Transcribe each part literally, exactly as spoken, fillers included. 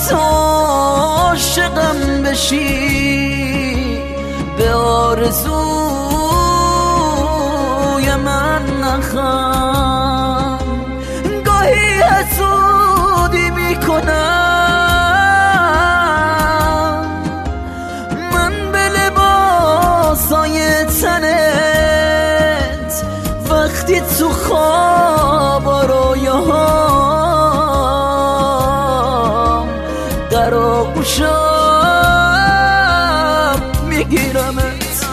تو عاشقم بشی، به آرزوی من نخند. گاهی حسودی میکنم من به لباسای تنت، وقتی تو خواب و رویاهام در آغوشم میگیرمت.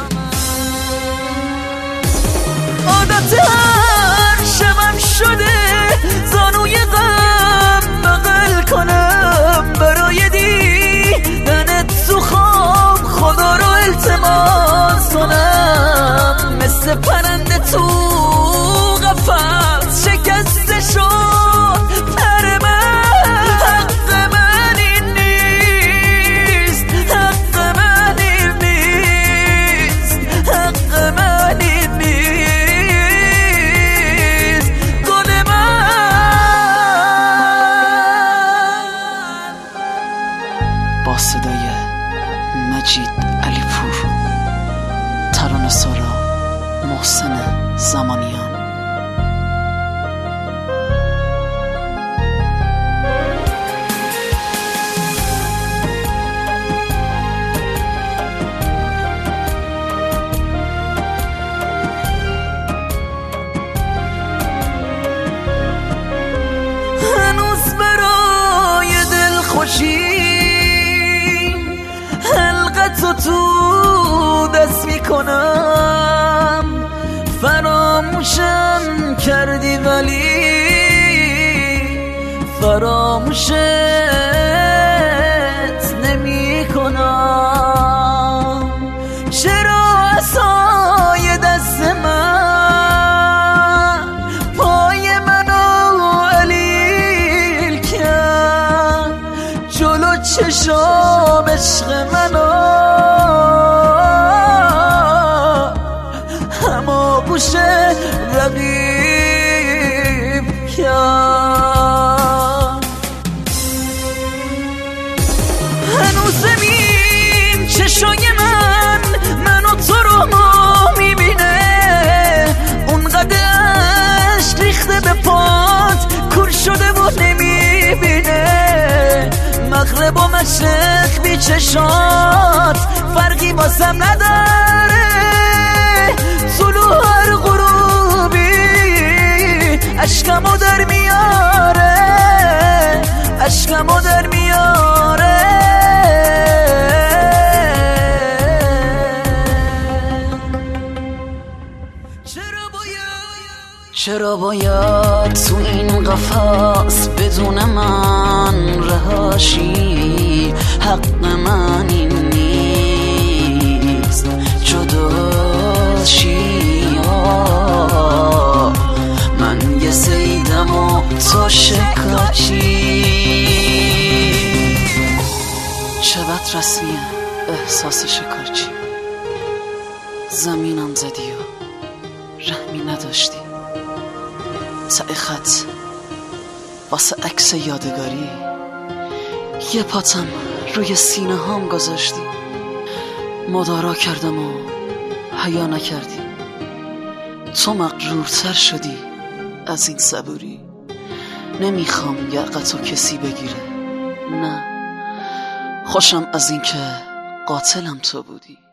عادت هر شبم شده زانوی غم بغل کنم برای دیدنت تو خواب، خدا رو التماس کنم مثل پرنده تو قفس شکسته شد پر من. حق من این نیست، حق من این نیست، حق من این نیست. گل من با صدای مجید علیپور، ترانه سرا محسن زمانیان. هنوز برای دل خوشی حلقتو تو دست میکنم، فراموشم کردی ولی فراموشت نمی کنم. چرا عصای دست من پای منو علیل کرد، جلو چشام عشق منو همه گوش رقیب کرد. هنوز زمین چشای من منو تو رو ما میبینه، اونقدر عشق ریخته به پات کور شده و نمیبینه. مغرب و مشرق بی چشات فرقی واسم نداره، طلوع هر غروبی عشقمو در میاره، عشقمو در میاره. چرا باید تو این قفس بدون من رهاشی؟ حق من این نیست جداشی. آه من یه سیدم و تو شکاچی. چقدر رسمیه احساس شکارچی، زمینم زدی و رحمی نداشتی. ته خط واسه عکس یادگاری، یه پاتم روی سینه هام گذاشتی. مدارا کردم و حیا نکردی، تو مغرورتر شدی از این صبوری. نمیخوام یقتو کسی بگیره، نه خوشم از این که قاتلم تو بودی.